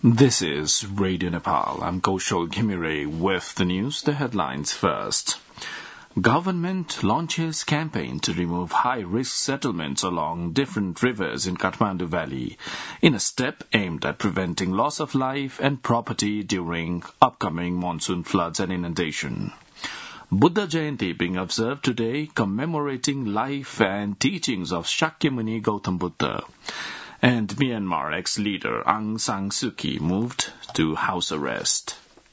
This is Radio Nepal. I'm Kaushal Ghimire with the news. The headlines first. Government launches campaign to remove high-risk settlements along different rivers in Kathmandu Valley in a step aimed at preventing loss of life and property during upcoming monsoon floods and inundation. Buddha Jayanti being observed today, commemorating life and teachings of Shakyamuni Gautam Buddha. And Myanmar ex-leader Aung San Suu Kyi moved to house arrest.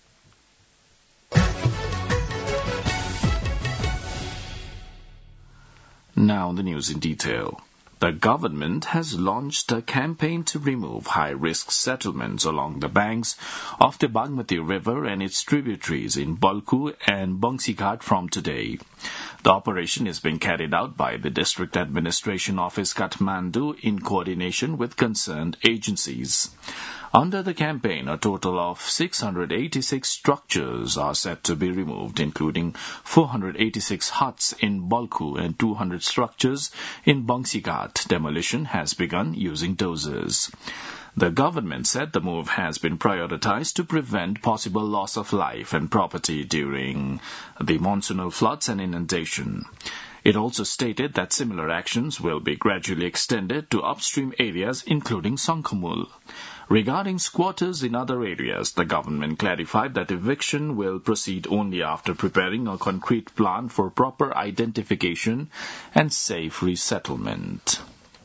Now the news in detail. The government has launched a campaign to remove high-risk settlements along the banks of the Bagmati River and its tributaries in Balku and Bangsighat from today. The operation is being carried out by the District Administration Office Kathmandu in coordination with concerned agencies. Under the campaign, a total of 686 structures are set to be removed, including 486 huts in Balku and 200 structures in Bangsighat. Demolition has begun using dozers. The government said the move has been prioritized to prevent possible loss of life and property during the monsoonal floods and inundation. It also stated that similar actions will be gradually extended to upstream areas including Sangkamul. Regarding squatters in other areas, the government clarified that eviction will proceed only after preparing a concrete plan for proper identification and safe resettlement.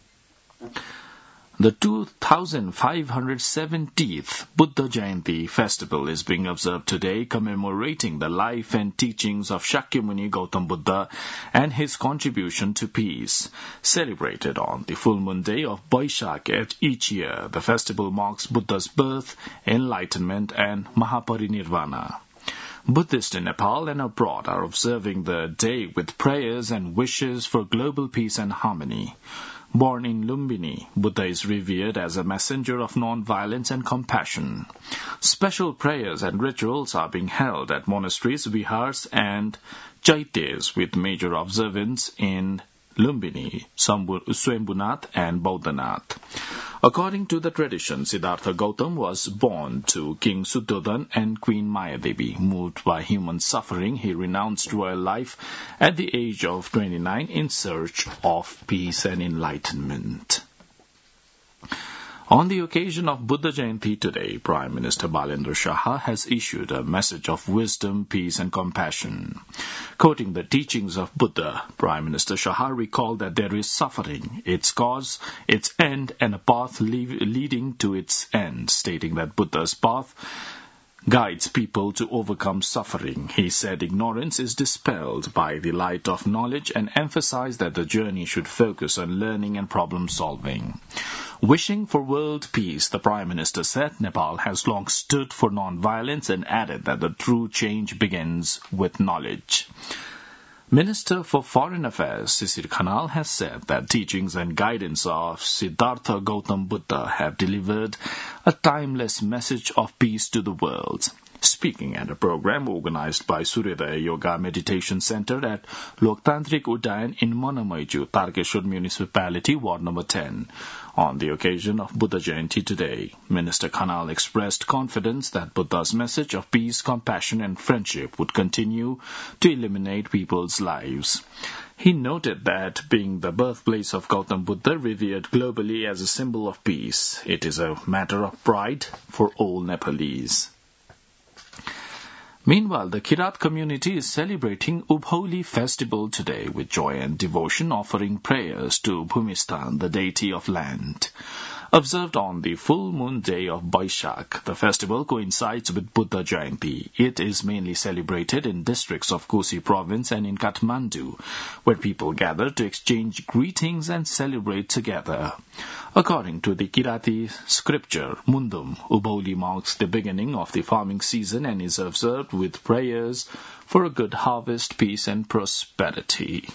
The 2570th Buddha Jayanti festival is being observed today, commemorating the life and teachings of Shakyamuni Gautam Buddha and his contribution to peace. Celebrated on the full moon day of Baishakh each year, the festival marks Buddha's birth, enlightenment, and Mahaparinirvana. Buddhists in Nepal and abroad are observing the day with prayers and wishes for global peace and harmony. Born in Lumbini, Buddha is revered as a messenger of non-violence and compassion. Special prayers and rituals are being held at monasteries, vihars, and chaityas with major observance in Lumbini, Swambhunath, and Bodhanath. According to the tradition, Siddhartha Gautam was born to King Suddhodhan and Queen Mayadevi. Moved by human suffering, he renounced royal life at the age of 29 in search of peace and enlightenment. On the occasion of Buddha Jayanti today, Prime Minister Balendra Shah has issued a message of wisdom, peace and compassion. Quoting the teachings of Buddha, Prime Minister Shah recalled that there is suffering, its cause, its end, and a path leading to its end, stating that Buddha's path guides people to overcome suffering. He said ignorance is dispelled by the light of knowledge and emphasized that the journey should focus on learning and problem solving. Wishing for world peace, the Prime Minister said Nepal has long stood for non-violence and added that the true change begins with knowledge. Minister for Foreign Affairs Sisir Khanal has said that teachings and guidance of Siddhartha Gautam Buddha have delivered a timeless message of peace to the world. Speaking at a program organized by Suryodaya Yoga Meditation Center at Loktantrik Udayan in Monamaiju, Tarkeshwar Municipality, Ward Number 10, on the occasion of Buddha Jayanti today, Minister Khanal expressed confidence that Buddha's message of peace, compassion and friendship would continue to illuminate people's lives. He noted that being the birthplace of Gautam Buddha revered globally as a symbol of peace, it is a matter of pride for all Nepalese. Meanwhile, the Kirat community is celebrating Ubholi festival today with joy and devotion, offering prayers to Bhumistan, the deity of land. Observed on the full moon day of Baishakh, the festival coincides with Buddha Jayanti. It is mainly celebrated in districts of Kosi province and in Kathmandu, where people gather to exchange greetings and celebrate together. According to the Kirati scripture, Mundum, Ubholi marks the beginning of the farming season and is observed with prayers for a good harvest, peace and prosperity.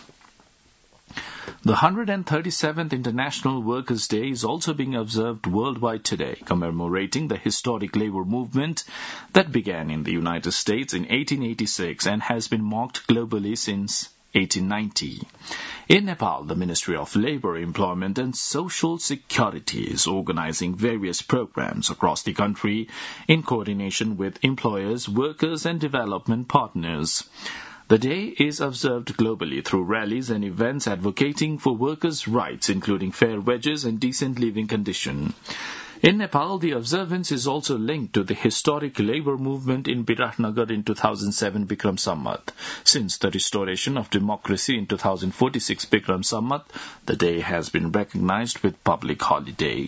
The 137th International Workers' Day is also being observed worldwide today, commemorating the historic labor movement that began in the United States in 1886 and has been marked globally since 1890. In Nepal, the Ministry of Labour, Employment and Social Security is organizing various programs across the country in coordination with employers, workers and development partners. The day is observed globally through rallies and events advocating for workers' rights, including fair wages and decent living conditions. In Nepal, the observance is also linked to the historic labour movement in Biratnagar in 2007 Bikram Samvat. Since the restoration of democracy in 2046 Bikram Samvat, the day has been recognized with public holiday.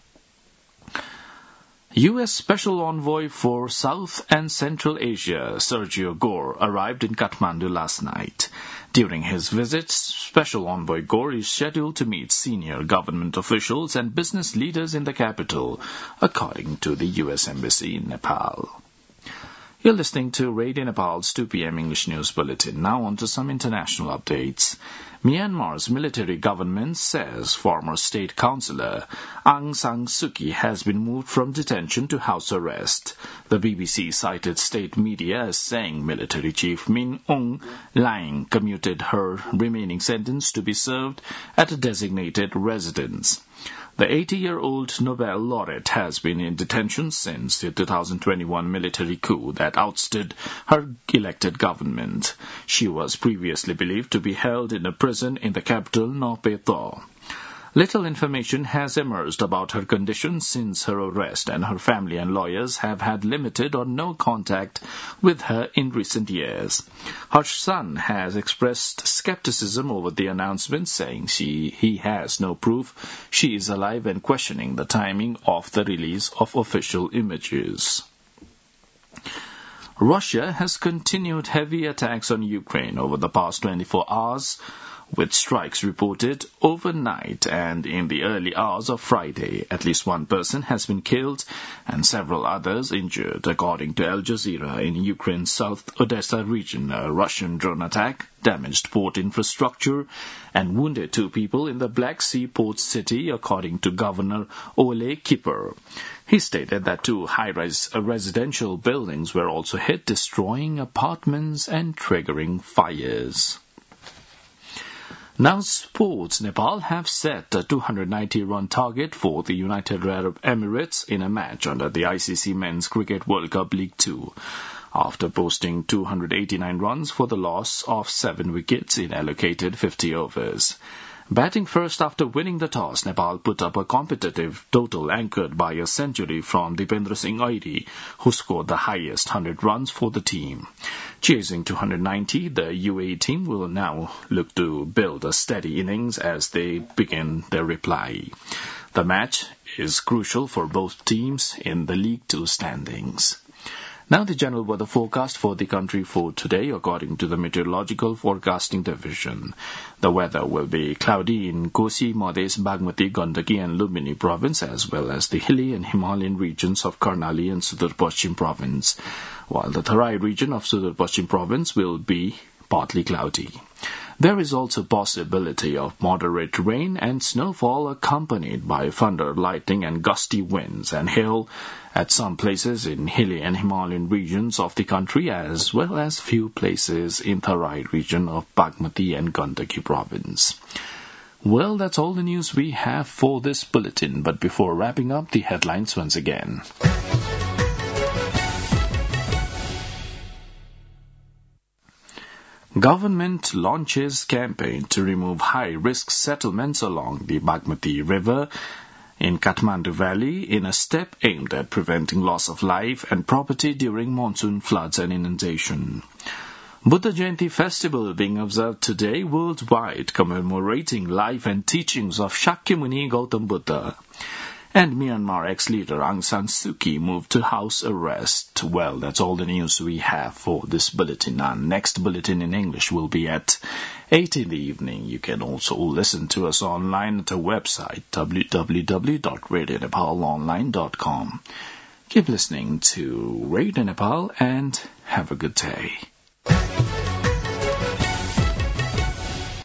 U.S. Special Envoy for South and Central Asia, Sergio Gore, arrived in Kathmandu last night. During his visit, Special Envoy Gore is scheduled to meet senior government officials and business leaders in the capital, according to the U.S. Embassy in Nepal. You're listening to Radio Nepal's 2 p.m. English News Bulletin. Now on to some international updates. Myanmar's military government says former state councillor Aung San Suu Kyi has been moved from detention to house arrest. The BBC cited state media as saying military chief Min Aung Hlaing commuted her remaining sentence to be served at a designated residence. The 80-year-old Nobel laureate has been in detention since the 2021 military coup that ousted her elected government. She was previously believed to be held in a prison in the capital, Naypyidaw. Little information has emerged about her condition since her arrest, and her family and lawyers have had limited or no contact with her in recent years. Her son has expressed skepticism over the announcement, saying he has no proof she is alive and questioning the timing of the release of official images. Russia has continued heavy attacks on Ukraine over the past 24 hours, with strikes reported overnight and in the early hours of Friday. At least one person has been killed and several others injured, according to Al Jazeera. In Ukraine's South Odessa region, a Russian drone attack damaged port infrastructure and wounded 2 people in the Black Sea port city, according to Governor Ole Kipper. He stated that 2 high-rise residential buildings were also hit, destroying apartments and triggering fires. Now sports. Nepal have set a 290-run target for the United Arab Emirates in a match under the ICC Men's Cricket World Cup League 2, after posting 289 runs for the loss of 7 wickets in allocated 50 overs. Batting first after winning the toss, Nepal put up a competitive total anchored by a century from Dipendra Singh Airi, who scored the highest 100 runs for the team. Chasing 290, the UAE team will now look to build a steady innings as they begin their reply. The match is crucial for both teams in the League 2 standings. Now the general weather forecast for the country for today, according to the Meteorological Forecasting Division. The weather will be cloudy in Kosi, Madhes, Bagmati, Gandaki and Lumbini province, as well as the hilly and Himalayan regions of Karnali and Sudur Paschim province, while the Tarai region of Sudur Paschim province will be partly cloudy. There is also possibility of moderate rain and snowfall accompanied by thunder, lightning and gusty winds and hail at some places in hilly and Himalayan regions of the country, as well as few places in the Tarai region of Bagmati and Gandaki province. Well, that's all the news we have for this bulletin, but before wrapping up, the headlines once again. Government launches campaign to remove high-risk settlements along the Bagmati River in Kathmandu Valley in a step aimed at preventing loss of life and property during monsoon floods and inundation. Buddha Jayanti festival being observed today worldwide, commemorating life and teachings of Shakyamuni Gautam Buddha. And Myanmar ex-leader Aung San Suu Kyi moved to house arrest. Well, that's all the news we have for this bulletin. Our next bulletin in English will be at 8 in the evening. You can also listen to us online at our website, www.radionepalonline.com. Keep listening to Radio Nepal and have a good day.